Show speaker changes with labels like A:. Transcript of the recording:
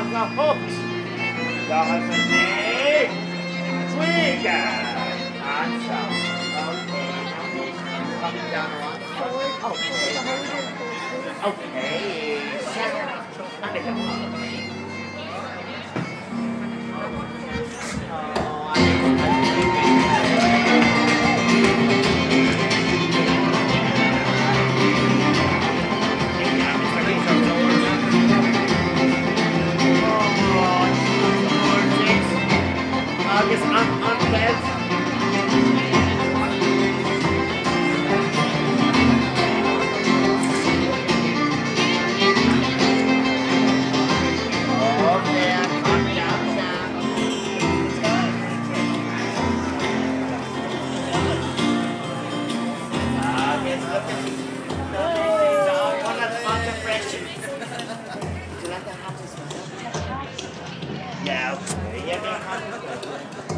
A: the hooked. Doesn't need trigger. Awesome. Okay, now he's coming down around the forward. Okay. August, I'm dead. Yeah, okay. Yeah,